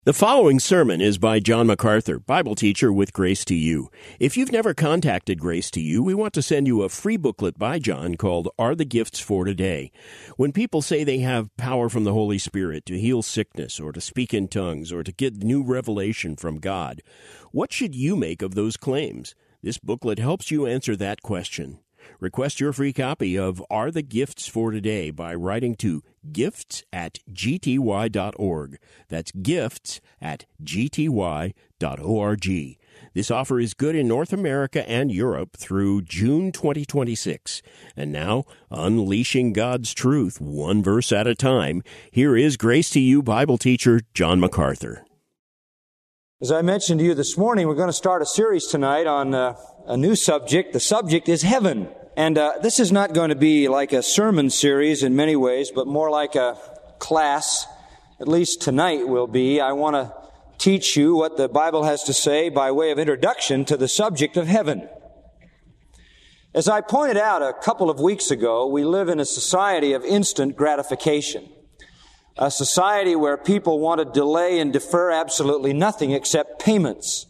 The following sermon is by John MacArthur, Bible teacher with Grace to You. If you've never contacted Grace to You, we want to send you a free booklet by John called Are the Gifts for Today? When people say they have power from the Holy Spirit to heal sickness or to speak in tongues or to get new revelation from God, what should you make of those claims? This booklet helps you answer that question. Request your free copy of Are the Gifts for Today by writing to gifts@gty.org. That's gifts@gty.org. This offer is good in North America and Europe through June 2026. And now, unleashing God's truth one verse at a time, here is Grace to You Bible teacher John MacArthur. As I mentioned to you this morning, we're going to start a series tonight on a new subject. The subject is heaven. And this is not going to be like a sermon series in many ways, but more like a class, at least tonight will be. I want to teach you what the Bible has to say by way of introduction to the subject of heaven. As I pointed out a couple of weeks ago, we live in a society of instant gratification. A society where people want to delay and defer absolutely nothing except payments.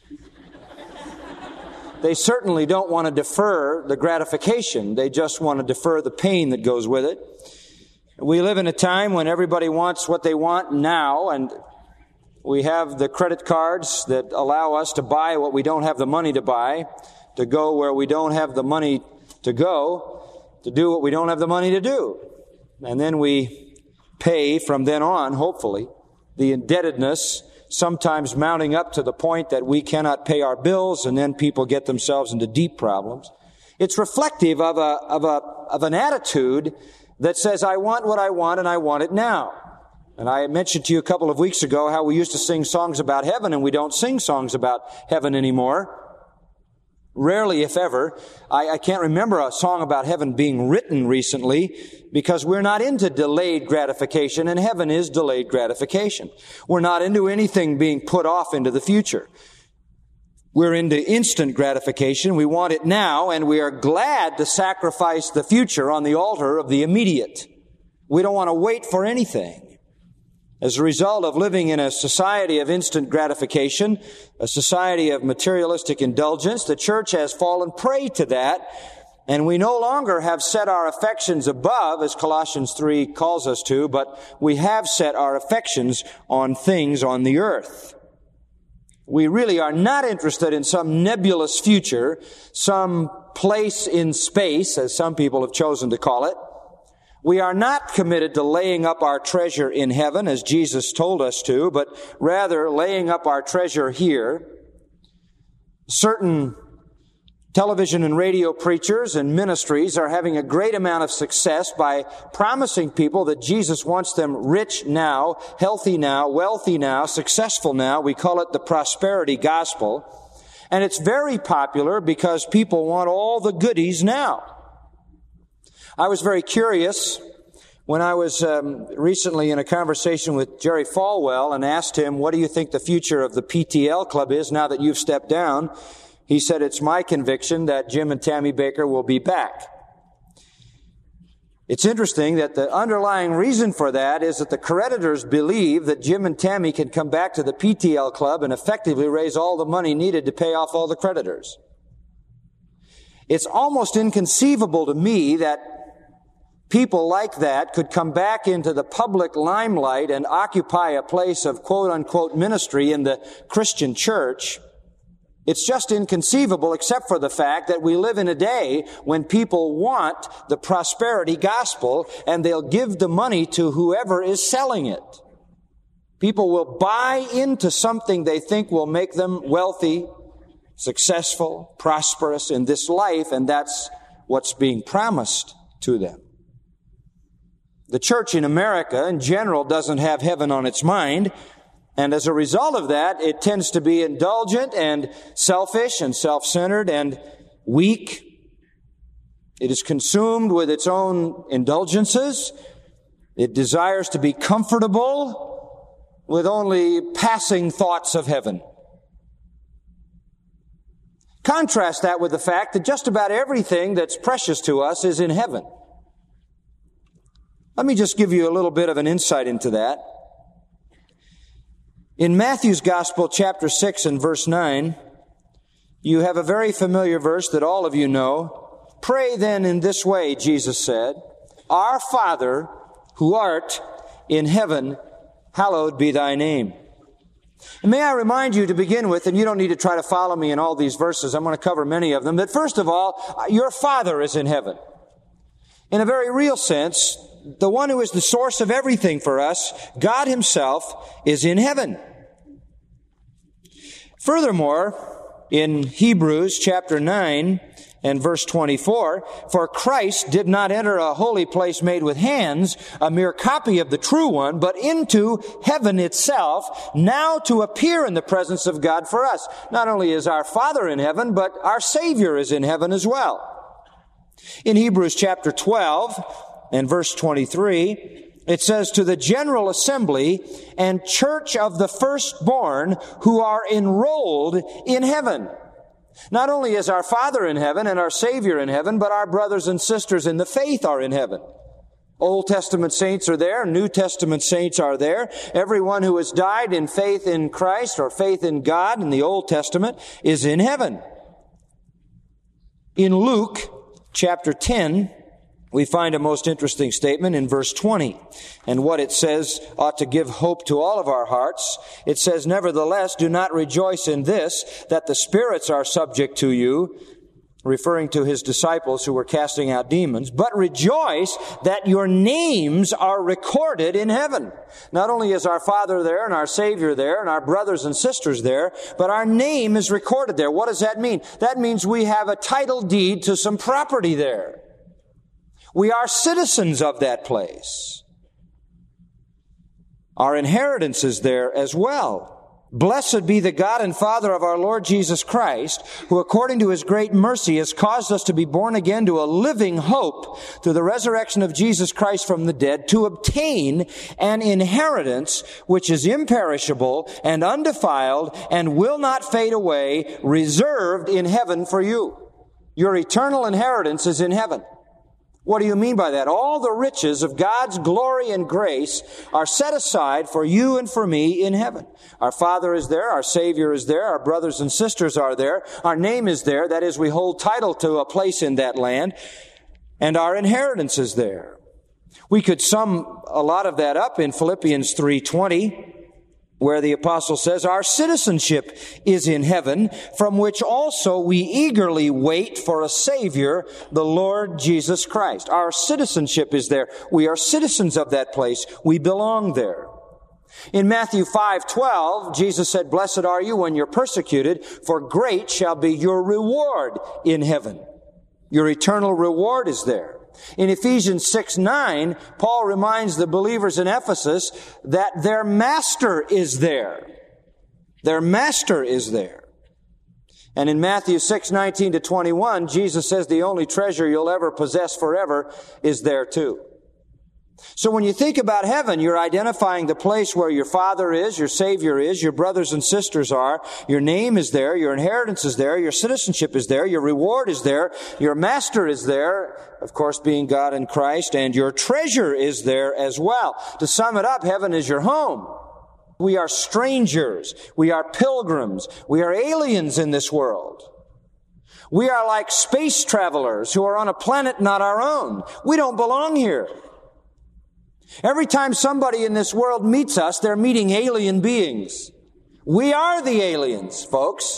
They certainly don't want to defer the gratification. They just want to defer the pain that goes with it. We live in a time when everybody wants what they want now, and we have the credit cards that allow us to buy what we don't have the money to buy, to go where we don't have the money to go, to do what we don't have the money to do. And then we pay from then on, hopefully, the indebtedness sometimes mounting up to the point that we cannot pay our bills, and then people get themselves into deep problems. It's reflective of an attitude that says, I want what I want and I want it now. And I mentioned to you a couple of weeks ago how we used to sing songs about heaven, and we don't sing songs about heaven anymore. Rarely, if ever. I can't remember a song about heaven being written recently because we're not into delayed gratification, and heaven is delayed gratification. We're not into anything being put off into the future. We're into instant gratification. We want it now, and we are glad to sacrifice the future on the altar of the immediate. We don't want to wait for anything. As a result of living in a society of instant gratification, a society of materialistic indulgence, the church has fallen prey to that, and we no longer have set our affections above, as Colossians 3 calls us to, but we have set our affections on things on the earth. We really are not interested in some nebulous future, some place in space, as some people have chosen to call it. We are not committed to laying up our treasure in heaven, as Jesus told us to, but rather laying up our treasure here. Certain television and radio preachers and ministries are having a great amount of success by promising people that Jesus wants them rich now, healthy now, wealthy now, successful now. We call it the prosperity gospel. And it's very popular because people want all the goodies now. I was very curious when I was recently in a conversation with Jerry Falwell and asked him, what do you think the future of the PTL Club is now that you've stepped down? He said, it's my conviction that Jim and Tammy Bakker will be back. It's interesting that the underlying reason for that is that the creditors believe that Jim and Tammy can come back to the PTL Club and effectively raise all the money needed to pay off all the creditors. It's almost inconceivable to me that people like that could come back into the public limelight and occupy a place of quote-unquote ministry in the Christian church. It's just inconceivable, except for the fact that we live in a day when people want the prosperity gospel, and they'll give the money to whoever is selling it. People will buy into something they think will make them wealthy, successful, prosperous in this life, and that's what's being promised to them. The church in America, in general, doesn't have heaven on its mind, and as a result of that, it tends to be indulgent and selfish and self-centered and weak. It is consumed with its own indulgences. It desires to be comfortable with only passing thoughts of heaven. Contrast that with the fact that just about everything that's precious to us is in heaven. Let me just give you a little bit of an insight into that. In Matthew's Gospel, chapter 6 and verse 9, you have a very familiar verse that all of you know. Pray then in this way, Jesus said, Our Father, who art in heaven, hallowed be thy name. And may I remind you to begin with, and you don't need to try to follow me in all these verses, I'm going to cover many of them, that first of all, your Father is in heaven. In a very real sense, the one who is the source of everything for us, God Himself, is in heaven. Furthermore, in Hebrews chapter 9 and verse 24, for Christ did not enter a holy place made with hands, a mere copy of the true one, but into heaven itself, now to appear in the presence of God for us. Not only is our Father in heaven, but our Savior is in heaven as well. In Hebrews chapter 12 and verse 23, it says, to the general assembly and church of the firstborn who are enrolled in heaven. Not only is our Father in heaven and our Savior in heaven, but our brothers and sisters in the faith are in heaven. Old Testament saints are there. New Testament saints are there. Everyone who has died in faith in Christ or faith in God in the Old Testament is in heaven. In Luke chapter 10, we find a most interesting statement in verse 20. And what it says ought to give hope to all of our hearts. It says, nevertheless, do not rejoice in this, that the spirits are subject to you, referring to His disciples who were casting out demons, but rejoice that your names are recorded in heaven. Not only is our Father there and our Savior there and our brothers and sisters there, but our name is recorded there. What does that mean? That means we have a title deed to some property there. We are citizens of that place. Our inheritance is there as well. Blessed be the God and Father of our Lord Jesus Christ, who according to His great mercy has caused us to be born again to a living hope through the resurrection of Jesus Christ from the dead, to obtain an inheritance which is imperishable and undefiled and will not fade away, reserved in heaven for you. Your eternal inheritance is in heaven. What do you mean by that? All the riches of God's glory and grace are set aside for you and for me in heaven. Our Father is there, our Savior is there, our brothers and sisters are there, our name is there, that is, we hold title to a place in that land, and our inheritance is there. We could sum a lot of that up in Philippians 3:20, where the apostle says, our citizenship is in heaven, from which also we eagerly wait for a Savior, the Lord Jesus Christ. Our citizenship is there. We are citizens of that place. We belong there. In Matthew 5:12, Jesus said, blessed are you when you're persecuted, for great shall be your reward in heaven. Your eternal reward is there. In Ephesians 6:9, Paul reminds the believers in Ephesus that their master is there. Their master is there. And in Matthew 6:19-21, Jesus says the only treasure you'll ever possess forever is there too. So when you think about heaven, you're identifying the place where your Father is, your Savior is, your brothers and sisters are, your name is there, your inheritance is there, your citizenship is there, your reward is there, your master is there, of course being God in Christ, and your treasure is there as well. To sum it up, heaven is your home. We are strangers. We are pilgrims. We are aliens in this world. We are like space travelers who are on a planet not our own. We don't belong here. Every time somebody in this world meets us, they're meeting alien beings. We are the aliens, folks.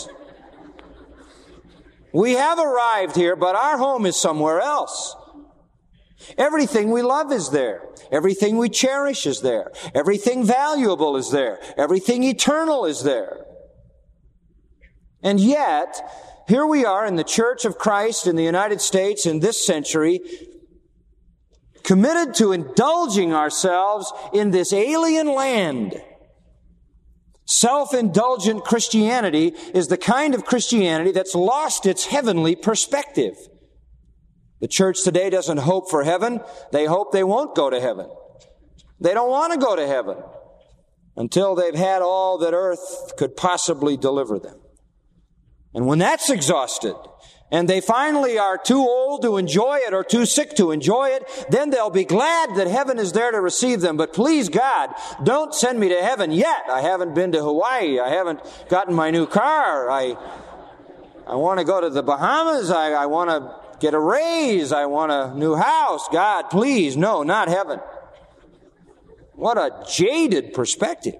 We have arrived here, but our home is somewhere else. Everything we love is there. Everything we cherish is there. Everything valuable is there. Everything eternal is there. And yet, here we are in the Church of Christ in the United States in this century, committed to indulging ourselves in this alien land. Self-indulgent Christianity is the kind of Christianity that's lost its heavenly perspective. The church today doesn't hope for heaven. They hope they won't go to heaven. They don't want to go to heaven until they've had all that earth could possibly deliver them. And when that's exhausted, and they finally are too old to enjoy it or too sick to enjoy it, then they'll be glad that heaven is there to receive them. But please, God, don't send me to heaven yet. I haven't been to Hawaii. I haven't gotten my new car. I want to go to the Bahamas. I want to get a raise. I want a new house. God, please, no, not heaven. What a jaded perspective.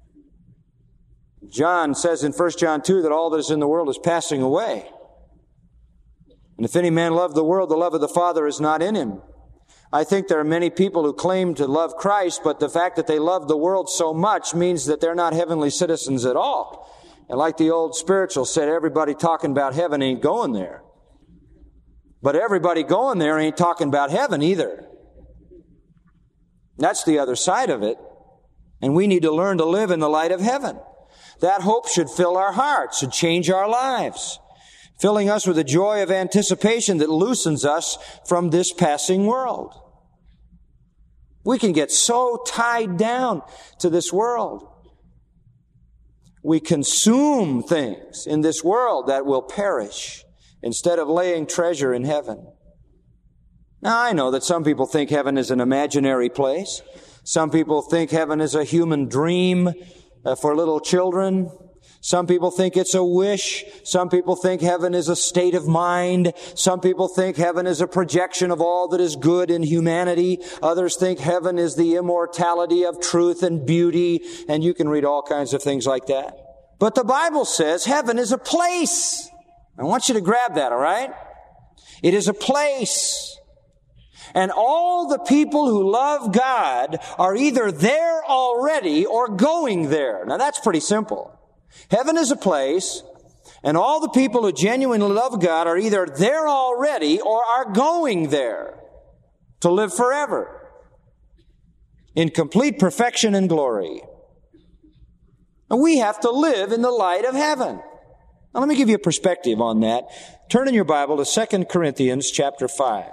John says in 1 John 2 that all that is in the world is passing away. And if any man love the world, the love of the Father is not in him. I think there are many people who claim to love Christ, but the fact that they love the world so much means that they're not heavenly citizens at all. And like the old spiritual said, everybody talking about heaven ain't going there. But everybody going there ain't talking about heaven either. That's the other side of it. And we need to learn to live in the light of heaven. That hope should fill our hearts, should change our lives, filling us with a joy of anticipation that loosens us from this passing world. We can get so tied down to this world. We consume things in this world that will perish instead of laying treasure in heaven. Now, I know that some people think heaven is an imaginary place. Some people think heaven is a human dream for little children. Some people think it's a wish. Some people think heaven is a state of mind. Some people think heaven is a projection of all that is good in humanity. Others think heaven is the immortality of truth and beauty. And you can read all kinds of things like that. But the Bible says heaven is a place. I want you to grab that, all right? It is a place. And all the people who love God are either there already or going there. Now that's pretty simple. Heaven is a place, and all the people who genuinely love God are either there already or are going there to live forever in complete perfection and glory. And we have to live in the light of heaven. Now let me give you a perspective on that. Turn in your Bible to 2 Corinthians chapter 5.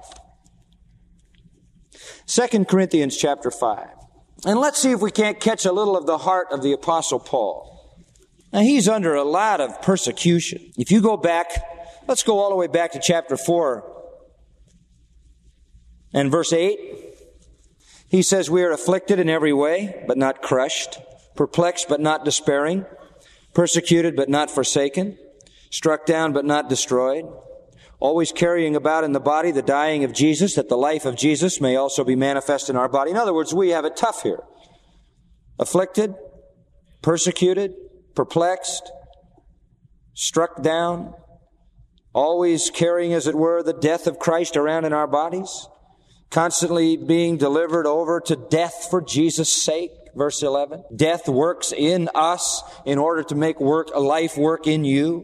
2 Corinthians chapter 5. And let's see if we can't catch a little of the heart of the Apostle Paul. Now, he's under a lot of persecution. If you go back, let's go all the way back to chapter 4 and verse 8. He says, we are afflicted in every way, but not crushed, perplexed, but not despairing, persecuted, but not forsaken, struck down, but not destroyed, always carrying about in the body the dying of Jesus, that the life of Jesus may also be manifest in our body. In other words, we have it tough here. Afflicted, persecuted, perplexed, struck down, always carrying, as it were, the death of Christ around in our bodies, constantly being delivered over to death for Jesus' sake. Verse 11, death works in us in order to make life work in you.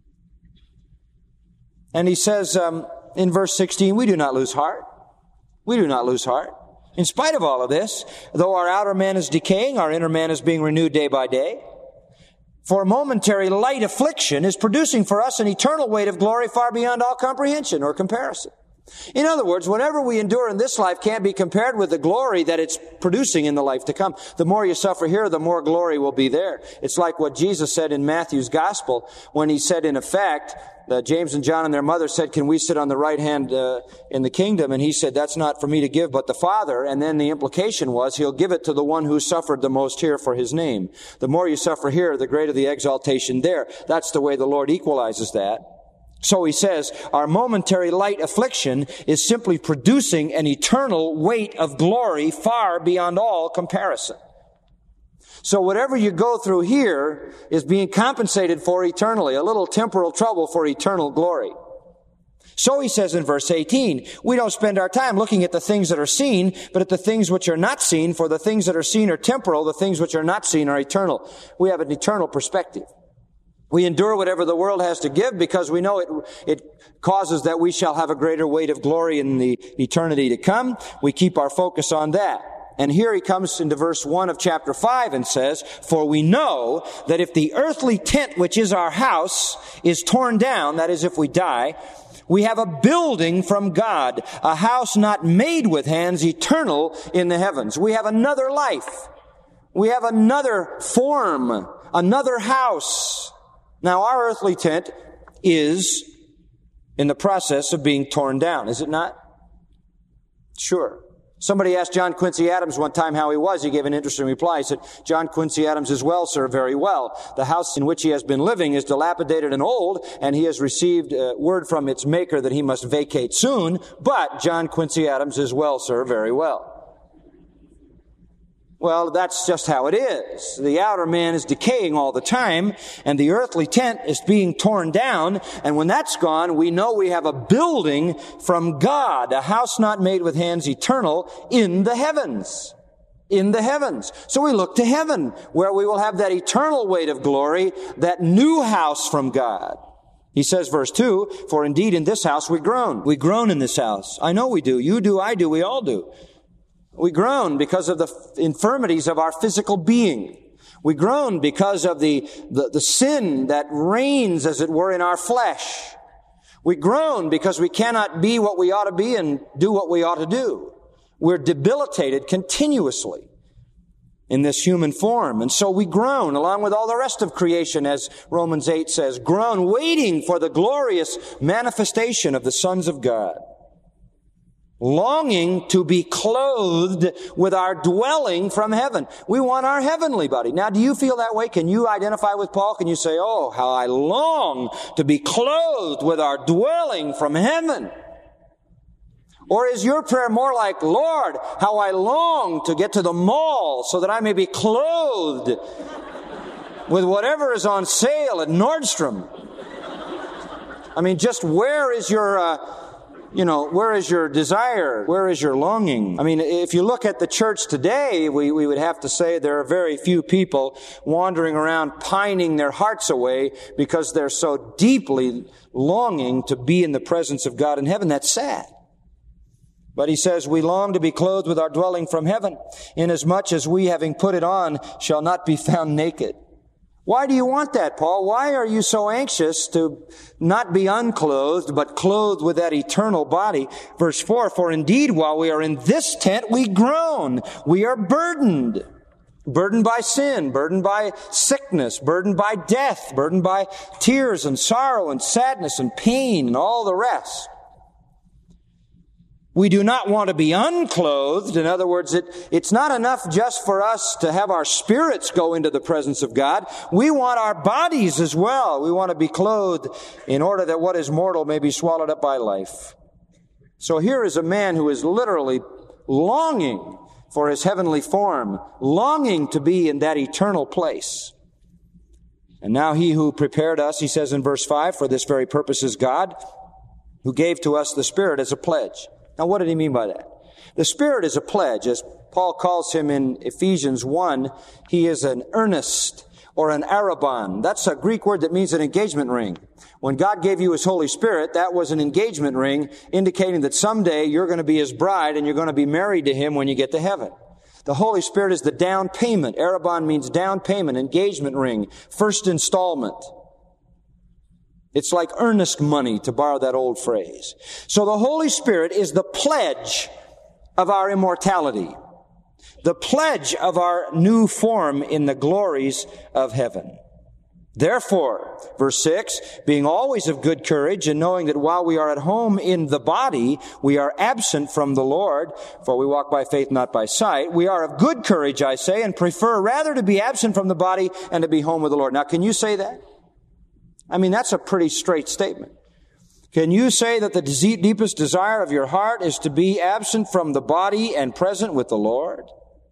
And he says in verse 16, we do not lose heart. We do not lose heart. In spite of all of this, though our outer man is decaying, our inner man is being renewed day by day. For a momentary light affliction is producing for us an eternal weight of glory far beyond all comprehension or comparison. In other words, whatever we endure in this life can't be compared with the glory that it's producing in the life to come. The more you suffer here, the more glory will be there. It's like what Jesus said in Matthew's gospel when he said, in effect, James and John and their mother said, can we sit on the right hand in the kingdom? And he said, that's not for me to give, but the Father. And then the implication was, he'll give it to the one who suffered the most here for his name. The more you suffer here, the greater the exaltation there. That's the way the Lord equalizes that. So he says, our momentary light affliction is simply producing an eternal weight of glory far beyond all comparison. So whatever you go through here is being compensated for eternally, a little temporal trouble for eternal glory. So he says in verse 18, we don't spend our time looking at the things that are seen, but at the things which are not seen, for the things that are seen are temporal, the things which are not seen are eternal. We have an eternal perspective. We endure whatever the world has to give because we know it causes that we shall have a greater weight of glory in the eternity to come. We keep our focus on that. And here he comes into verse 1 of chapter 5 and says, for we know that if the earthly tent which is our house is torn down, that is if we die, we have a building from God, a house not made with hands, eternal in the heavens. We have another life. We have another form, another house. Now, our earthly tent, is in the process of being torn down, is it not? Sure. Somebody asked John Quincy Adams one time how he was. He gave an interesting reply. He said, "John Quincy Adams is well, sir, very well. The house in which he has been living is dilapidated and old, and he has received word from its maker that he must vacate soon. But John Quincy Adams is well, sir, very well." Well, that's just how it is. The outer man is decaying all the time, and the earthly tent is being torn down, and when that's gone, we know we have a building from God, a house not made with hands, eternal, in the heavens. In the heavens. So we look to heaven, where we will have that eternal weight of glory, that new house from God. He says, verse 2, "For indeed in this house we groan." We groan in this house. I know we do. You do, I do, we all do. We groan because of the infirmities of our physical being. We groan because of the sin that reigns, as it were, in our flesh. We groan because we cannot be what we ought to be and do what we ought to do. We're debilitated continuously in this human form. And so we groan along with all the rest of creation, as Romans 8 says, groan, waiting for the glorious manifestation of the sons of God. Longing to be clothed with our dwelling from heaven. We want our heavenly body. Now, do you feel that way? Can you identify with Paul? Can you say, "Oh, how I long to be clothed with our dwelling from heaven"? Or is your prayer more like, "Lord, how I long to get to the mall so that I may be clothed with whatever is on sale at Nordstrom"? I mean, just where is your where is your desire? Where is your longing? I mean, if you look at the church today, we would have to say there are very few people wandering around pining their hearts away because they're so deeply longing to be in the presence of God in heaven. That's sad. But he says, "We long to be clothed with our dwelling from heaven, inasmuch as we, having put it on, shall not be found naked." Why do you want that, Paul? Why are you so anxious to not be unclothed, but clothed with that eternal body? Verse 4, "For indeed, while we are in this tent, we groan. We are burdened. Burdened by sin, burdened by sickness, burdened by death, burdened by tears and sorrow and sadness and pain and all the rest." We do not want to be unclothed. In other words, it's not enough just for us to have our spirits go into the presence of God. We want our bodies as well. We want to be clothed in order that what is mortal may be swallowed up by life. So here is a man who is literally longing for his heavenly form, longing to be in that eternal place. And now he who prepared us, he says in verse 5, "For this very purpose is God, who gave to us the Spirit as a pledge." Now, what did he mean by that? The Spirit is a pledge. As Paul calls him in Ephesians 1, he is an earnest or an arrabon. That's a Greek word that means an engagement ring. When God gave you His Holy Spirit, that was an engagement ring indicating that someday you're going to be His bride and you're going to be married to Him when you get to heaven. The Holy Spirit is the down payment. Arrabon means down payment, engagement ring, first installment. It's like earnest money, to borrow that old phrase. So the Holy Spirit is the pledge of our immortality, the pledge of our new form in the glories of heaven. Therefore, verse 6, "Being always of good courage, and knowing that while we are at home in the body, we are absent from the Lord, for we walk by faith, not by sight. We are of good courage, I say, and prefer rather to be absent from the body and to be home with the Lord." Now, can you say that? I mean, that's a pretty straight statement. Can you say that the deepest desire of your heart is to be absent from the body and present with the Lord?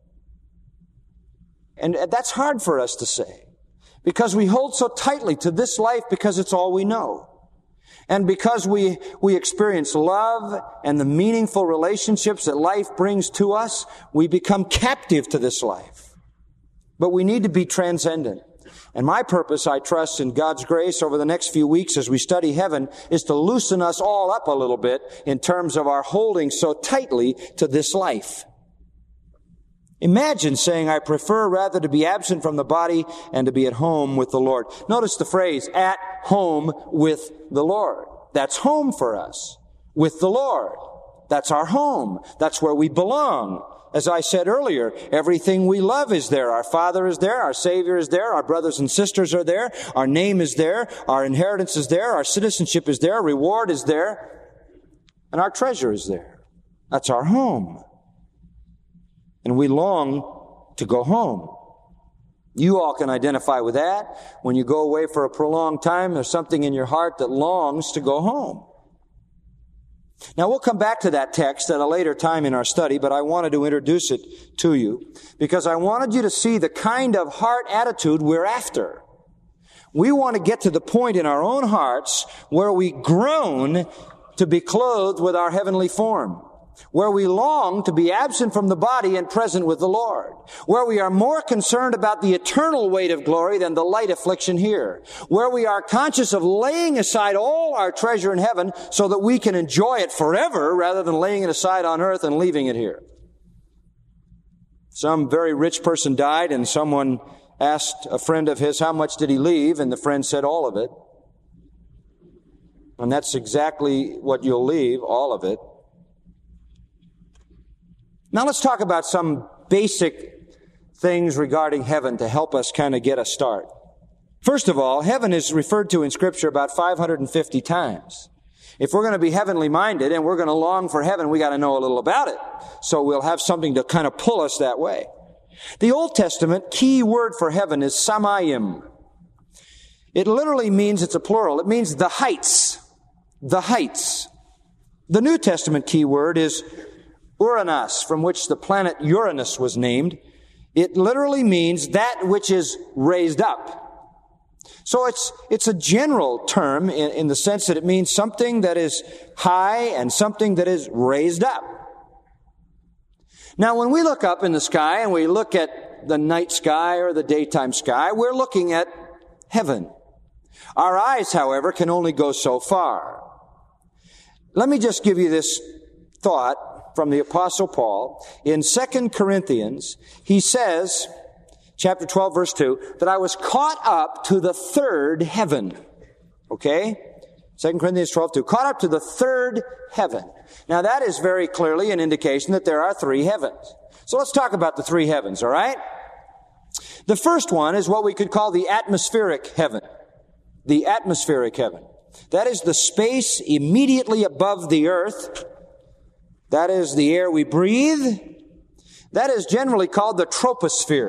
And that's hard for us to say, because we hold so tightly to this life because it's all we know. And because we experience love and the meaningful relationships that life brings to us, we become captive to this life. But we need to be transcendent. And my purpose, I trust in God's grace over the next few weeks as we study heaven, is to loosen us all up a little bit in terms of our holding so tightly to this life. Imagine saying, "I prefer rather to be absent from the body and to be at home with the Lord." Notice the phrase, "at home with the Lord." That's home for us. With the Lord. That's our home. That's where we belong. As I said earlier, everything we love is there. Our Father is there. Our Savior is there. Our brothers and sisters are there. Our name is there. Our inheritance is there. Our citizenship is there. Our reward is there. And our treasure is there. That's our home. And we long to go home. You all can identify with that. When you go away for a prolonged time, there's something in your heart that longs to go home. Now, we'll come back to that text at a later time in our study, but I wanted to introduce it to you because I wanted you to see the kind of heart attitude we're after. We want to get to the point in our own hearts where we groan to be clothed with our heavenly form, where we long to be absent from the body and present with the Lord, where we are more concerned about the eternal weight of glory than the light affliction here, where we are conscious of laying aside all our treasure in heaven so that we can enjoy it forever rather than laying it aside on earth and leaving it here. Some very rich person died, and someone asked a friend of his, how much did he leave? And the friend said, all of it. And that's exactly what you'll leave, all of it. Now let's talk about some basic things regarding heaven to help us kind of get a start. First of all, heaven is referred to in Scripture about 550 times. If we're going to be heavenly minded and we're going to long for heaven, we got to know a little about it. So we'll have something to kind of pull us that way. The Old Testament key word for heaven is samayim. It literally means, it's a plural, it means the heights. The heights. The New Testament key word is Uranus, from which the planet Uranus was named. It literally means that which is raised up. So it's a general term in the sense that it means something that is high and something that is raised up. Now, when we look up in the sky and we look at the night sky or the daytime sky, we're looking at heaven. Our eyes, however, can only go so far. Let me just give you this thought from the Apostle Paul. In 2 Corinthians, he says, chapter 12, verse 2, that I was caught up to the third heaven. Okay? 2 Corinthians 12, 2. Caught up to the third heaven. Now that is very clearly an indication that there are three heavens. So let's talk about the three heavens, all right? The first one is what we could call the atmospheric heaven. The atmospheric heaven. That is the space immediately above the earth. That is the air we breathe. That is generally called the troposphere.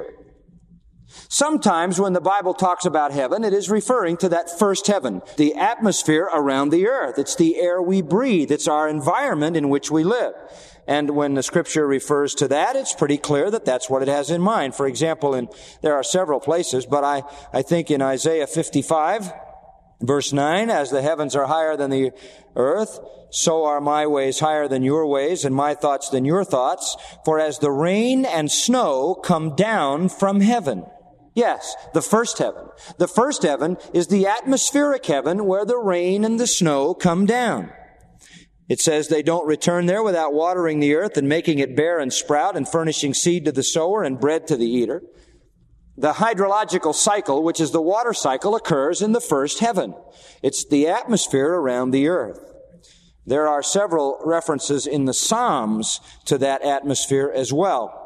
Sometimes when the Bible talks about heaven, it is referring to that first heaven, the atmosphere around the earth. It's the air we breathe. It's our environment in which we live. And when the Scripture refers to that, it's pretty clear that that's what it has in mind. For example, there are several places, but I think in Isaiah 55, verse 9, as the heavens are higher than the earth, so are my ways higher than your ways, and my thoughts than your thoughts. For as the rain and snow come down from heaven. Yes, the first heaven. The first heaven is the atmospheric heaven where the rain and the snow come down. It says they don't return there without watering the earth and making it bear and sprout and furnishing seed to the sower and bread to the eater. The hydrological cycle, which is the water cycle, occurs in the first heaven. It's the atmosphere around the earth. There are several references in the Psalms to that atmosphere as well.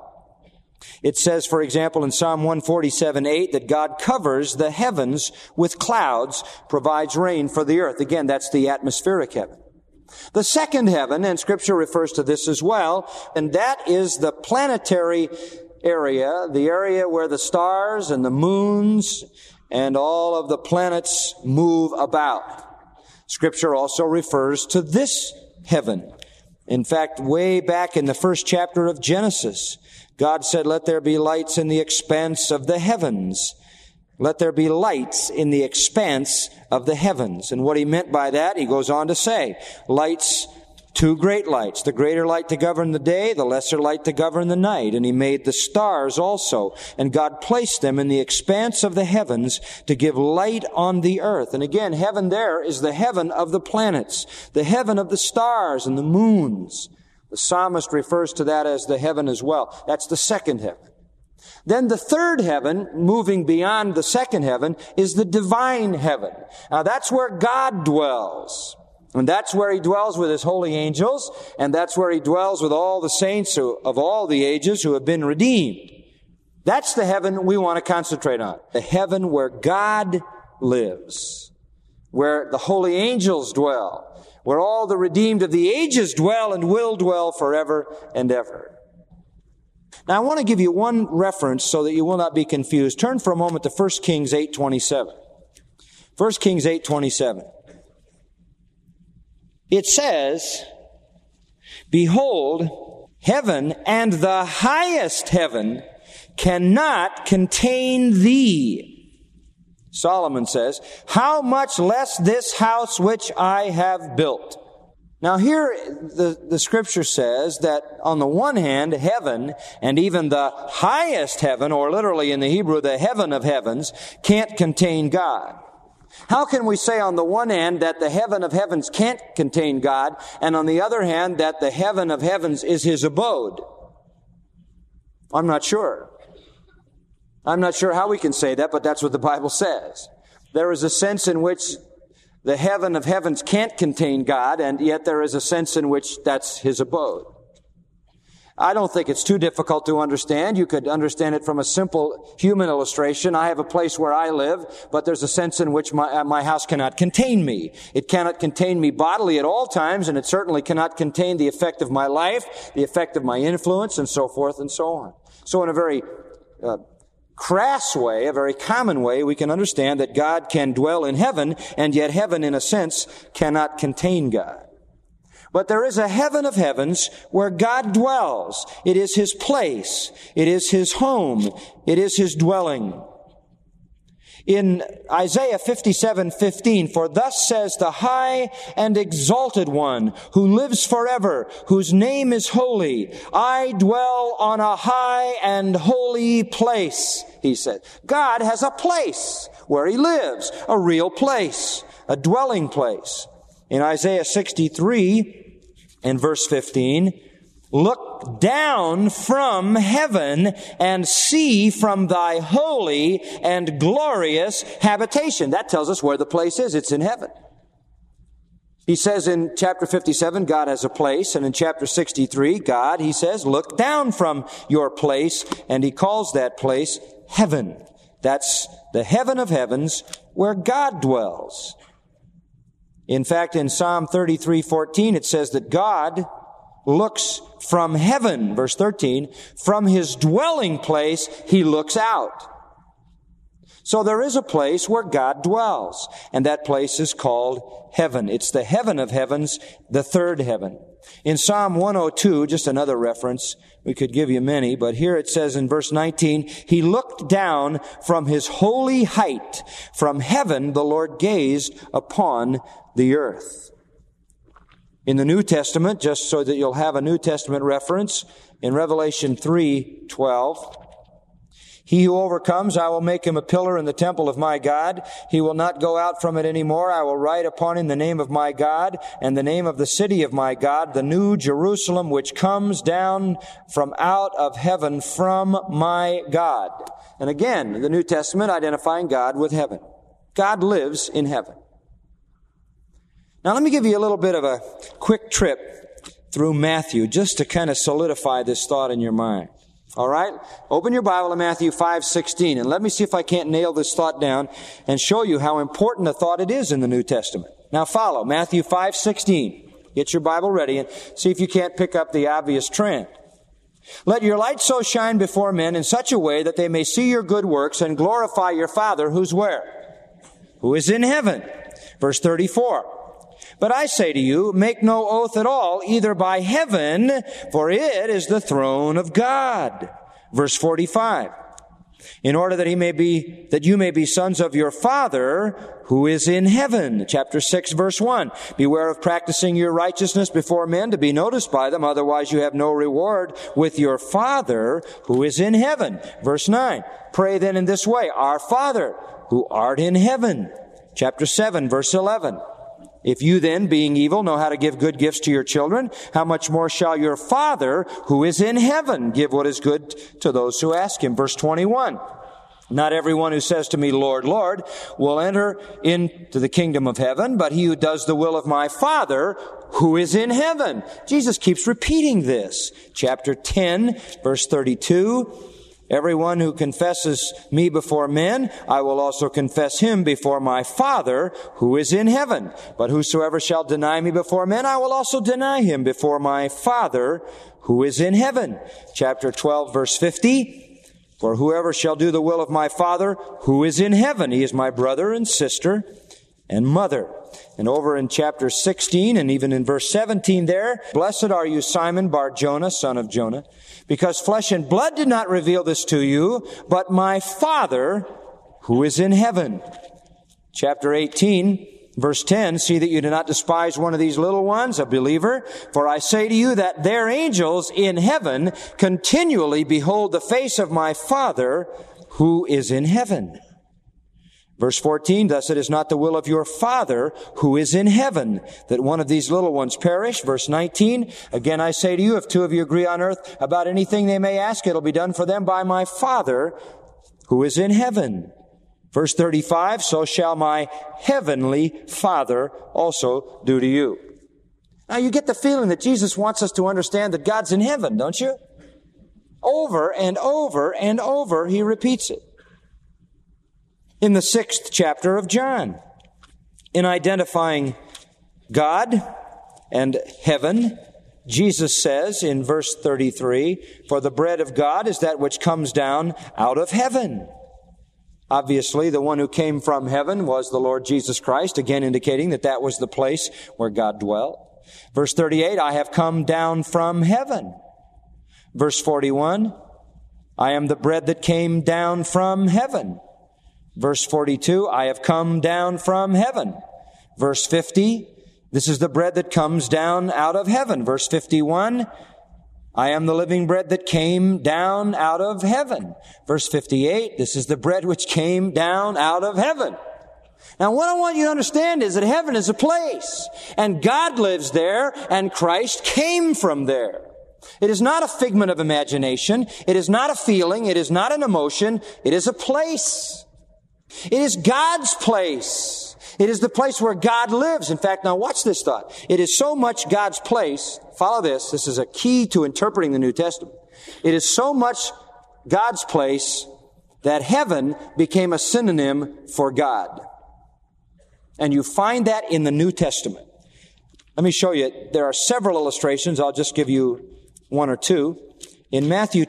It says, for example, in Psalm 147:8, that God covers the heavens with clouds, provides rain for the earth. Again, that's the atmospheric heaven. The second heaven, and Scripture refers to this as well, and that is the planetary area, the area where the stars and the moons and all of the planets move about. Scripture also refers to this heaven. In fact, way back in the first chapter of Genesis, God said, let there be lights in the expanse of the heavens. Let there be lights in the expanse of the heavens. And what he meant by that, he goes on to say, lights, two great lights, the greater light to govern the day, the lesser light to govern the night. And he made the stars also. And God placed them in the expanse of the heavens to give light on the earth. And again, heaven there is the heaven of the planets, the heaven of the stars and the moons. The psalmist refers to that as the heaven as well. That's the second heaven. Then the third heaven, moving beyond the second heaven, is the divine heaven. Now that's where God dwells. And that's where He dwells with His holy angels, and that's where He dwells with all the saints of all the ages who have been redeemed. That's the heaven we want to concentrate on. The heaven where God lives, where the holy angels dwell, where all the redeemed of the ages dwell and will dwell forever and ever. Now, I want to give you one reference so that you will not be confused. Turn for a moment to 1 Kings 8:27. 1 Kings 8:27. It says, "Behold, heaven and the highest heaven cannot contain thee." Solomon says, "How much less this house which I have built?" Now here the scripture says that on the one hand, heaven and even the highest heaven, or literally in the Hebrew, the heaven of heavens, can't contain God. How can we say on the one hand that the heaven of heavens can't contain God, and on the other hand that the heaven of heavens is His abode? I'm not sure. I'm not sure how we can say that, but that's what the Bible says. There is a sense in which the heaven of heavens can't contain God, and yet there is a sense in which that's His abode. I don't think it's too difficult to understand. You could understand it from a simple human illustration. I have a place where I live, but there's a sense in which my house cannot contain me. It cannot contain me bodily at all times, and it certainly cannot contain the effect of my life, the effect of my influence, and so forth and so on. So in a very crass way, a very common way, we can understand that God can dwell in heaven, and yet heaven, in a sense, cannot contain God. But there is a heaven of heavens where God dwells. It is His place. It is His home. It is His dwelling. In Isaiah 57:15, "For thus says the high and exalted one who lives forever, whose name is holy. I dwell on a high and holy place," He said. God has a place where He lives, a real place, a dwelling place. In Isaiah 63 and verse 15, "Look down from heaven and see from thy holy and glorious habitation." That tells us where the place is. It's in heaven. He says in chapter 57, God has a place. And in chapter 63, God, He says, look down from your place. And He calls that place heaven. That's the heaven of heavens where God dwells. In fact, in Psalm 33:14, it says that God looks from heaven, verse 13, from His dwelling place, He looks out. So there is a place where God dwells, and that place is called heaven. It's the heaven of heavens, the third heaven. In Psalm 102, just another reference, we could give you many, but here it says in verse 19, "He looked down from His holy height. From heaven the Lord gazed upon the earth." In the New Testament, just so that you'll have a New Testament reference, in Revelation 3:12, "He who overcomes, I will make him a pillar in the temple of my God. He will not go out from it any more. I will write upon him the name of my God and the name of the city of my God, the new Jerusalem, which comes down from out of heaven from my God." And again, the New Testament identifying God with heaven. God lives in heaven. Now let me give you a little bit of a quick trip through Matthew just to kind of solidify this thought in your mind. All right? Open your Bible to Matthew 5:16 and let me see if I can't nail this thought down and show you how important a thought it is in the New Testament. Now follow Matthew 5:16. Get your Bible ready and see if you can't pick up the obvious trend. "Let your light so shine before men in such a way that they may see your good works and glorify your Father who's where? Who is in heaven." Verse 34. "But I say to you, make no oath at all, either by heaven, for it is the throne of God." Verse 45. "In order that you may be sons of your Father who is in heaven." Chapter 6, verse 1. "Beware of practicing your righteousness before men to be noticed by them, otherwise you have no reward with your Father who is in heaven." Verse 9. "Pray then in this way, Our Father who art in heaven." Chapter 7, verse 11. "If you then, being evil, know how to give good gifts to your children, how much more shall your Father who is in heaven give what is good to those who ask Him?" Verse 21. Not everyone who says to me, Lord, Lord, will enter into the kingdom of heaven, but he who does the will of my Father who is in heaven. Jesus keeps repeating this. Chapter 10, verse 32. Everyone who confesses me before men, I will also confess him before my Father who is in heaven. But whosoever shall deny me before men, I will also deny him before my Father who is in heaven. Chapter 12, verse 50. For whoever shall do the will of my Father who is in heaven, he is my brother and sister and mother. And over in chapter 16 and even in verse 17 there, blessed are you, Simon Bar-Jonah, son of Jonah, because flesh and blood did not reveal this to you, but my Father who is in heaven. Chapter 18, verse 10, see that you do not despise one of these little ones, a believer, for I say to you that their angels in heaven continually behold the face of my Father who is in heaven. Verse 14, thus it is not the will of your Father who is in heaven that one of these little ones perish. Verse 19, again I say to you, if two of you agree on earth about anything they may ask, it'll be done for them by my Father who is in heaven. Verse 35, so shall my heavenly Father also do to you. Now you get the feeling that Jesus wants us to understand that God's in heaven, don't you? Over and over and over he repeats it. In the 6th chapter of John, in identifying God and heaven, Jesus says in verse 33, for the bread of God is that which comes down out of heaven. Obviously, the one who came from heaven was the Lord Jesus Christ, again indicating that that was the place where God dwelt. Verse 38, I have come down from heaven. Verse 41, I am the bread that came down from heaven. Verse 42, I have come down from heaven. Verse 50, this is the bread that comes down out of heaven. Verse 51, I am the living bread that came down out of heaven. Verse 58, this is the bread which came down out of heaven. Now what I want you to understand is that heaven is a place, and God lives there, and Christ came from there. It is not a figment of imagination. It is not a feeling. It is not an emotion. It is a place. It is God's place. It is the place where God lives. In fact, now watch this thought. It is so much God's place. Follow this. This is a key to interpreting the New Testament. It is so much God's place that heaven became a synonym for God. And you find that in the New Testament. Let me show you. There are several illustrations. I'll just give you one or two. In Matthew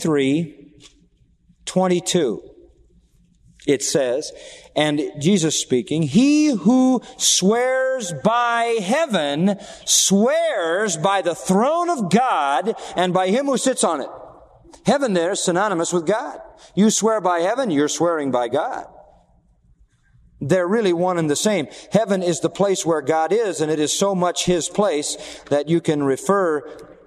23:22. It says, and Jesus speaking, he who swears by heaven swears by the throne of God and by him who sits on it. Heaven there is synonymous with God. You swear by heaven, you're swearing by God. They're really one and the same. Heaven is the place where God is, and it is so much his place that you can refer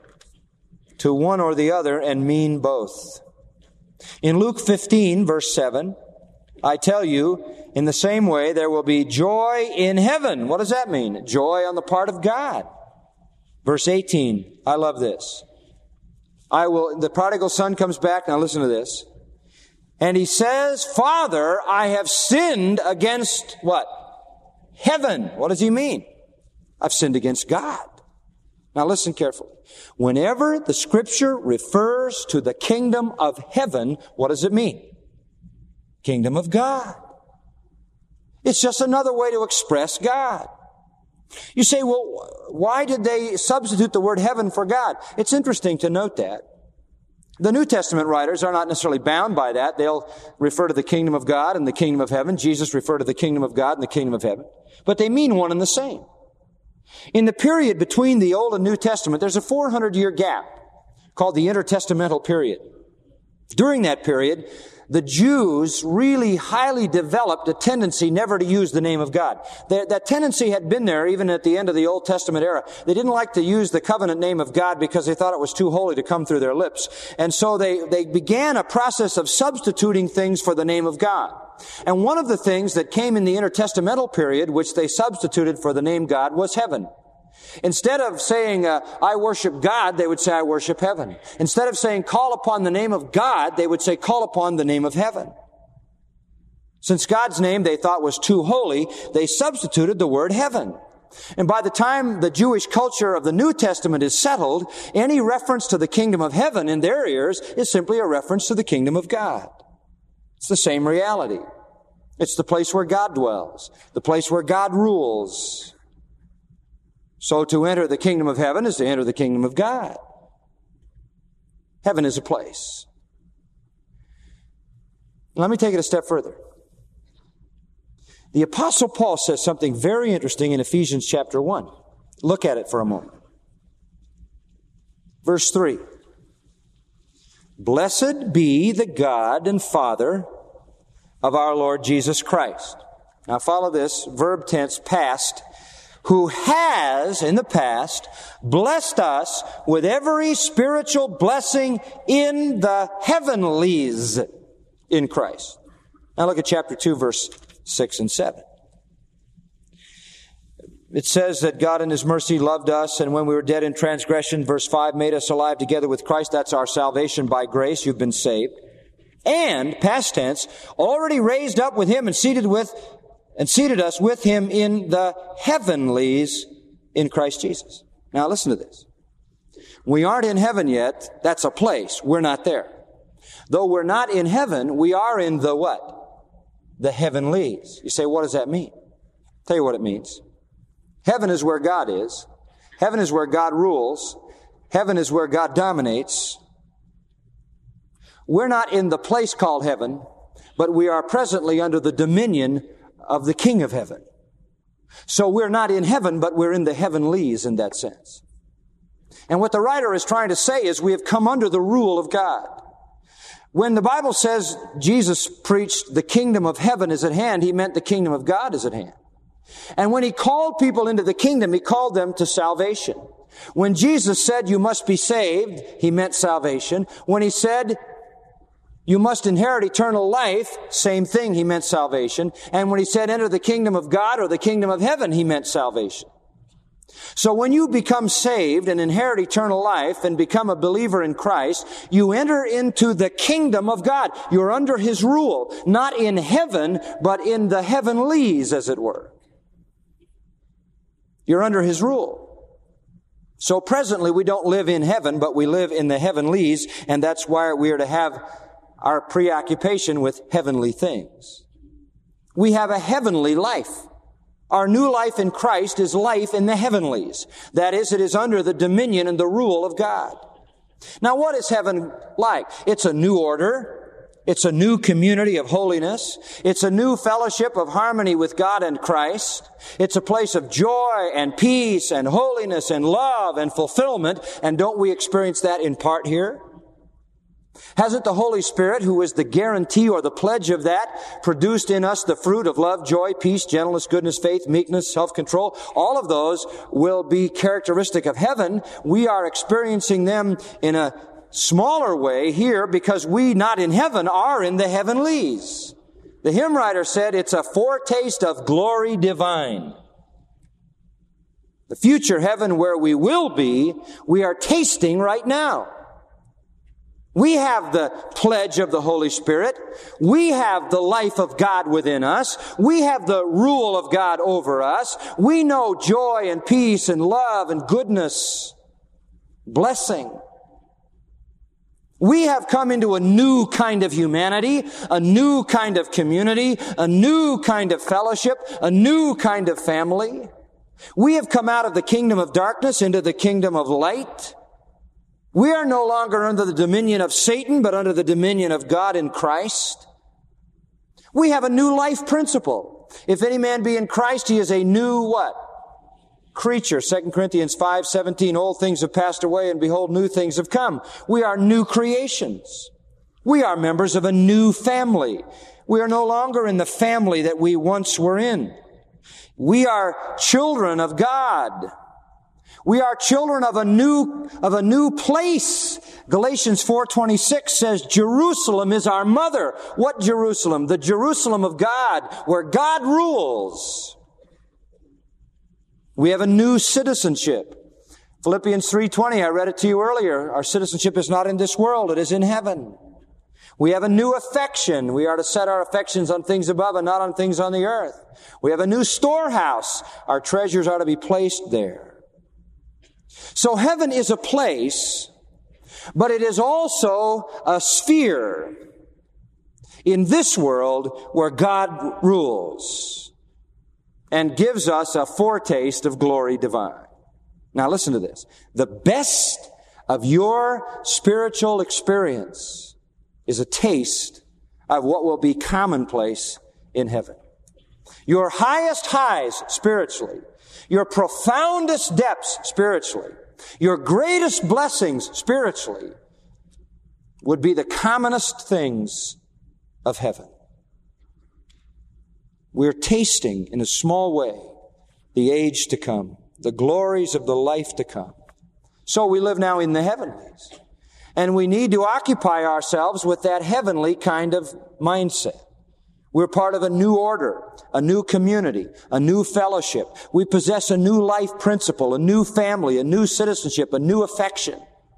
to one or the other and mean both. In Luke 15, verse 7, I tell you, in the same way, there will be joy in heaven. What does that mean? Joy on the part of God. Verse 18, I love this. The prodigal son comes back. Now listen to this. And he says, Father, I have sinned against what? Heaven. What does he mean? I've sinned against God. Now listen carefully. Whenever the Scripture refers to the kingdom of heaven, what does it mean? Kingdom of God. It's just another way to express God. You say, well, why did they substitute the word heaven for God? It's interesting to note that. The New Testament writers are not necessarily bound by that. They'll refer to the kingdom of God and the kingdom of heaven. Jesus referred to the kingdom of God and the kingdom of heaven. But they mean one and the same. In the period between the Old and New Testament, there's a 400-year gap called the intertestamental period. During that period, the Jews really highly developed a tendency never to use the name of God. That tendency had been there even at the end of the Old Testament era. They didn't like to use the covenant name of God because they thought it was too holy to come through their lips. And so they began a process of substituting things for the name of God. And one of the things that came in the intertestamental period, which they substituted for the name God, was heaven. Instead of saying, I worship God, they would say, I worship heaven. Instead of saying, call upon the name of God, they would say, call upon the name of heaven. Since God's name they thought was too holy, they substituted the word heaven. And by the time the Jewish culture of the New Testament is settled, any reference to the kingdom of heaven in their ears is simply a reference to the kingdom of God. It's the same reality. It's the place where God dwells, the place where God rules. So to enter the kingdom of heaven is to enter the kingdom of God. Heaven is a place. Let me take it a step further. The Apostle Paul says something very interesting in Ephesians chapter 1. Look at it for a moment. Verse 3. Blessed be the God and Father of our Lord Jesus Christ. Now follow this, verb tense, past. Who has, in the past, blessed us with every spiritual blessing in the heavenlies in Christ. Now look at chapter 2, verse 6 and 7. It says that God in His mercy loved us, and when we were dead in transgression, verse 5, made us alive together with Christ. That's our salvation by grace. You've been saved. And, past tense, already raised up with Him and seated us with Him in the heavenlies in Christ Jesus. Now listen to this. We aren't in heaven yet. That's a place. We're not there. Though we're not in heaven, we are in the what? The heavenlies. You say, what does that mean? I'll tell you what it means. Heaven is where God is. Heaven is where God rules. Heaven is where God dominates. We're not in the place called heaven, but we are presently under the dominion of the King of heaven. So we're not in heaven, but we're in the heavenlies in that sense. And what the writer is trying to say is we have come under the rule of God. When the Bible says Jesus preached the kingdom of heaven is at hand, He meant the kingdom of God is at hand. And when He called people into the kingdom, He called them to salvation. When Jesus said you must be saved, He meant salvation. When He said you must inherit eternal life, same thing, He meant salvation. And when He said enter the kingdom of God or the kingdom of heaven, He meant salvation. So when you become saved and inherit eternal life and become a believer in Christ, you enter into the kingdom of God. You're under His rule, not in heaven, but in the heavenlies, as it were. You're under His rule. So presently we don't live in heaven, but we live in the heavenlies, and that's why we are to have our preoccupation with heavenly things. We have a heavenly life. Our new life in Christ is life in the heavenlies. That is, it is under the dominion and the rule of God. Now, what is heaven like? It's a new order. It's a new community of holiness. It's a new fellowship of harmony with God and Christ. It's a place of joy and peace and holiness and love and fulfillment. And don't we experience that in part here? Hasn't the Holy Spirit, who is the guarantee or the pledge of that, produced in us the fruit of love, joy, peace, gentleness, goodness, faith, meekness, self-control? All of those will be characteristic of heaven. We are experiencing them in a smaller way here because we, not in heaven, are in the heavenlies. The hymn writer said it's a foretaste of glory divine. The future heaven where we will be, we are tasting right now. We have the pledge of the Holy Spirit. We have the life of God within us. We have the rule of God over us. We know joy and peace and love and goodness, blessing. We have come into a new kind of humanity, a new kind of community, a new kind of fellowship, a new kind of family. We have come out of the kingdom of darkness into the kingdom of light. We are no longer under the dominion of Satan, but under the dominion of God in Christ. We have a new life principle. If any man be in Christ, he is a new what? Creature. 2 Corinthians 5:17, old things have passed away, and behold, new things have come. We are new creations. We are members of a new family. We are no longer in the family that we once were in. We are children of God. We are children of a new place. Galatians 4:26 says Jerusalem is our mother. What Jerusalem? The Jerusalem of God, where God rules. We have a new citizenship. Philippians 3:20, I read it to you earlier. Our citizenship is not in this world, it is in heaven. We have a new affection. We are to set our affections on things above and not on things on the earth. We have a new storehouse. Our treasures are to be placed there. So heaven is a place, but it is also a sphere in this world where God rules and gives us a foretaste of glory divine. Now listen to this. The best of your spiritual experience is a taste of what will be commonplace in heaven. Your highest highs spiritually, your profoundest depths spiritually, your greatest blessings spiritually would be the commonest things of heaven. We're tasting in a small way the age to come, the glories of the life to come. So we live now in the heavenlies. And we need to occupy ourselves with that heavenly kind of mindset. We're part of a new order, a new community, a new fellowship. We possess a new life principle, a new family, a new citizenship, a new affection.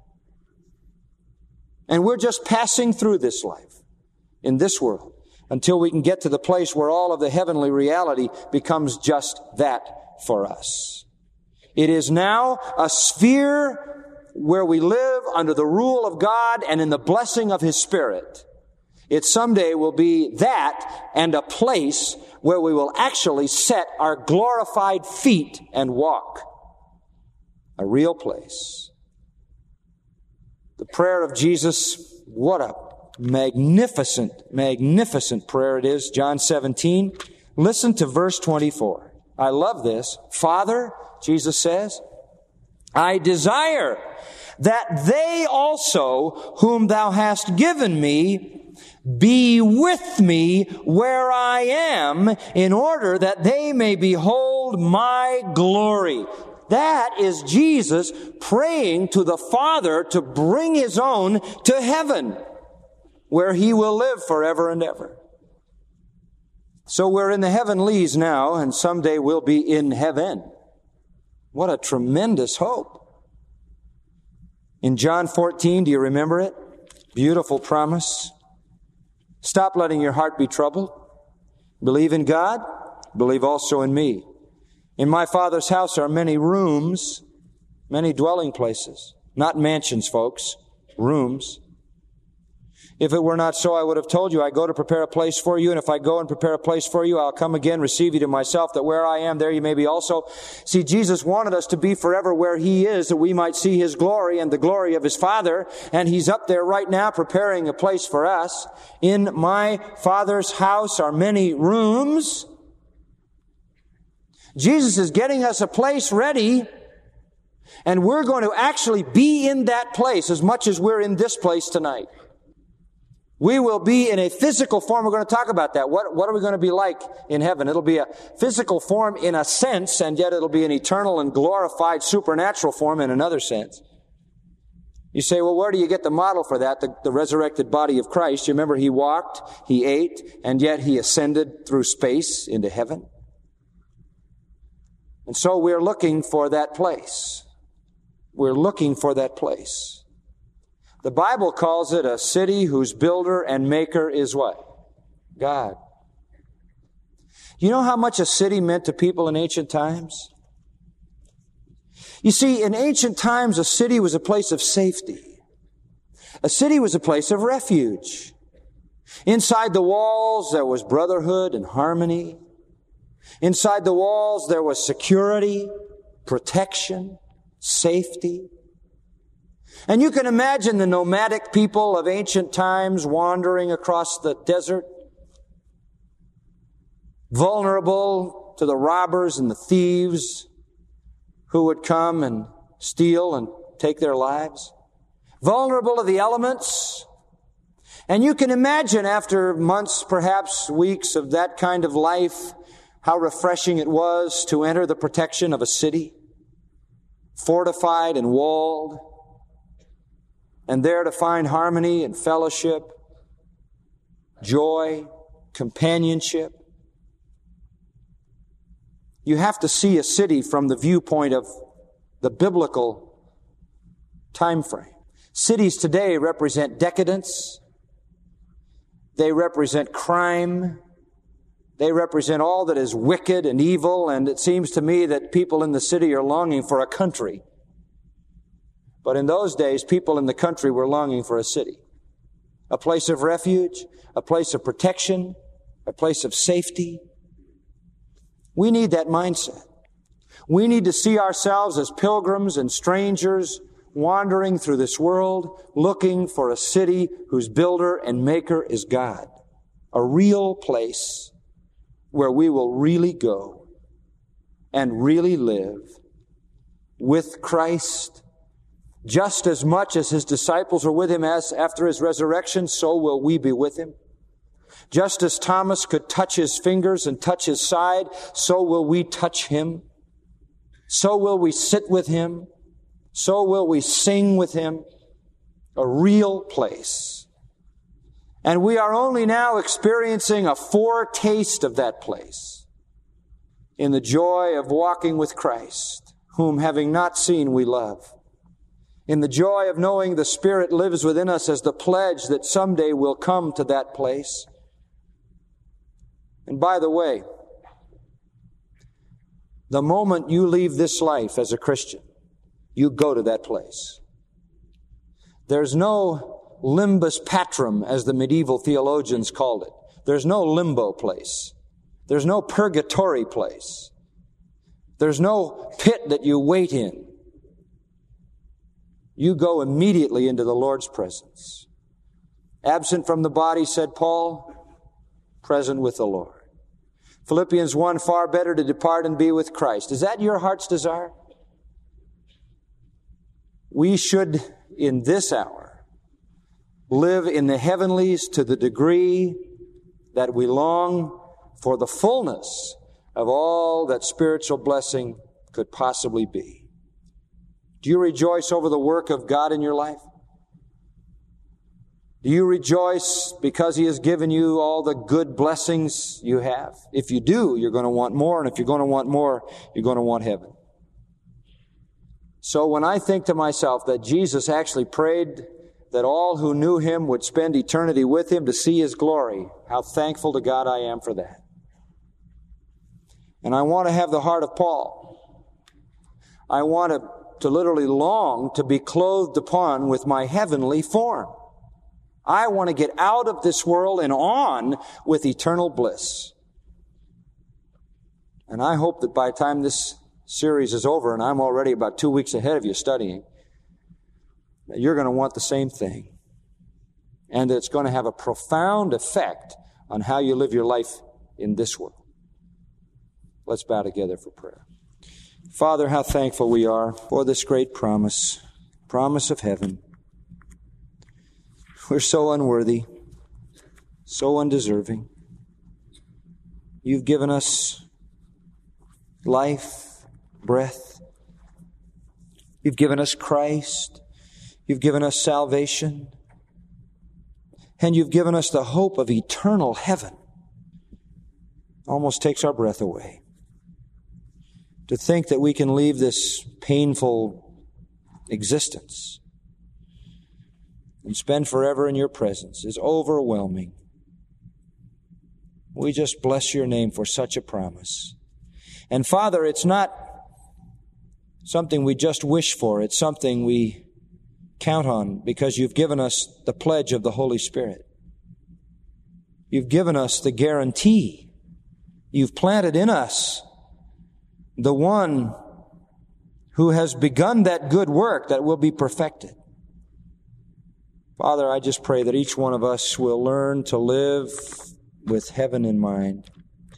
And we're just passing through this life in this world until we can get to the place where all of the heavenly reality becomes just that for us. It is now a sphere where we live under the rule of God and in the blessing of His Spirit. It someday will be that and a place where we will actually set our glorified feet and walk. A real place. The prayer of Jesus, what a magnificent, magnificent prayer it is. John 17. Listen to verse 24. I love this. Father, Jesus says, I desire that they also, whom thou hast given me, be with me where I am, in order that they may behold my glory. That is Jesus praying to the Father to bring His own to heaven, where He will live forever and ever. So we're in the heavenlies now, and someday we'll be in heaven. What a tremendous hope. In John 14, do you remember it? Beautiful promise. Stop letting your heart be troubled. Believe in God, believe also in me. In my Father's house are many rooms, many dwelling places. Not mansions, folks. Rooms. If it were not so, I would have told you, I go to prepare a place for you, and if I go and prepare a place for you, I'll come again, receive you to myself, that where I am, there you may be also. See, Jesus wanted us to be forever where He is, that we might see His glory and the glory of His Father, and He's up there right now preparing a place for us. In my Father's house are many rooms. Jesus is getting us a place ready, and we're going to actually be in that place as much as we're in this place tonight. We will be in a physical form. We're going to talk about that. What are we going to be like in heaven? It'll be a physical form in a sense, and yet it'll be an eternal and glorified supernatural form in another sense. You say, well, where do you get the model for that? The resurrected body of Christ. You remember He walked, He ate, and yet He ascended through space into heaven. And so we're looking for that place. We're looking for that place. The Bible calls it a city whose builder and maker is what? God. You know how much a city meant to people in ancient times? You see, in ancient times, a city was a place of safety. A city was a place of refuge. Inside the walls, there was brotherhood and harmony. Inside the walls, there was security, protection, safety. And you can imagine the nomadic people of ancient times wandering across the desert, vulnerable to the robbers and the thieves who would come and steal and take their lives, vulnerable to the elements. And you can imagine after months, perhaps weeks of that kind of life, how refreshing it was to enter the protection of a city, fortified and walled, and there to find harmony and fellowship, joy, companionship. You have to see a city from the viewpoint of the biblical time frame. Cities today represent decadence, They represent crime. They represent all that is wicked and evil, and it seems to me that people in the city are longing for a country. But in those days, people in the country were longing for a city. A place of refuge, a place of protection, a place of safety. We need that mindset. We need to see ourselves as pilgrims and strangers wandering through this world, looking for a city whose builder and maker is God. A real place where we will really go and really live with Christ. Just as much as His disciples were with Him as after His resurrection, so will we be with Him. Just as Thomas could touch His fingers and touch His side, so will we touch Him. So will we sit with Him. So will we sing with Him. A real place. And we are only now experiencing a foretaste of that place in the joy of walking with Christ, whom having not seen we love. In the joy of knowing the Spirit lives within us as the pledge that someday we'll come to that place. And by the way, the moment you leave this life as a Christian, you go to that place. There's no limbus patrum, as the medieval theologians called it. There's no limbo place. There's no purgatory place. There's no pit that you wait in. You go immediately into the Lord's presence. Absent from the body, said Paul, present with the Lord. Philippians 1, far better to depart and be with Christ. Is that your heart's desire? We should, in this hour, live in the heavenlies to the degree that we long for the fullness of all that spiritual blessing could possibly be. Do you rejoice over the work of God in your life? Do you rejoice because He has given you all the good blessings you have? If you do, you're going to want more, and if you're going to want more, you're going to want heaven. So when I think to myself that Jesus actually prayed that all who knew Him would spend eternity with Him to see His glory, how thankful to God I am for that. And I want to have the heart of Paul. I want to literally long to be clothed upon with my heavenly form. I want to get out of this world and on with eternal bliss. And I hope that by the time this series is over, and I'm already about 2 weeks ahead of you studying, that you're going to want the same thing. And that it's going to have a profound effect on how you live your life in this world. Let's bow together for prayer. Father, how thankful we are for this great promise of heaven. We're so unworthy, so undeserving. You've given us life, breath. You've given us Christ. You've given us salvation. And you've given us the hope of eternal heaven. Almost takes our breath away. To think that we can leave this painful existence and spend forever in your presence is overwhelming. We just bless your name for such a promise. And Father, it's not something we just wish for. It's something we count on because you've given us the pledge of the Holy Spirit. You've given us the guarantee. You've planted in us the one who has begun that good work that will be perfected. Father, I just pray that each one of us will learn to live with heaven in mind.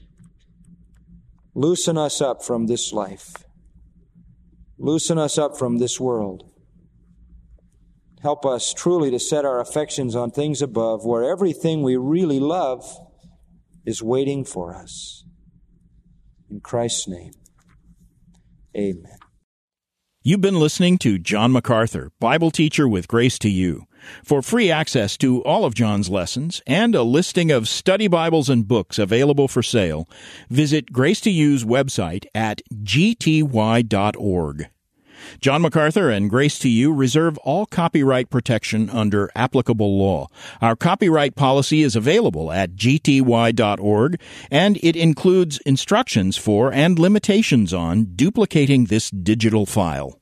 Loosen us up from this life. Loosen us up from this world. Help us truly to set our affections on things above, where everything we really love is waiting for us. In Christ's name, amen. You've been listening to John MacArthur, Bible teacher with Grace to You. For free access to all of John's lessons and a listing of study Bibles and books available for sale, visit Grace to You's website at gty.org. John MacArthur and Grace to You reserve all copyright protection under applicable law. Our copyright policy is available at gty.org, and it includes instructions for and limitations on duplicating this digital file.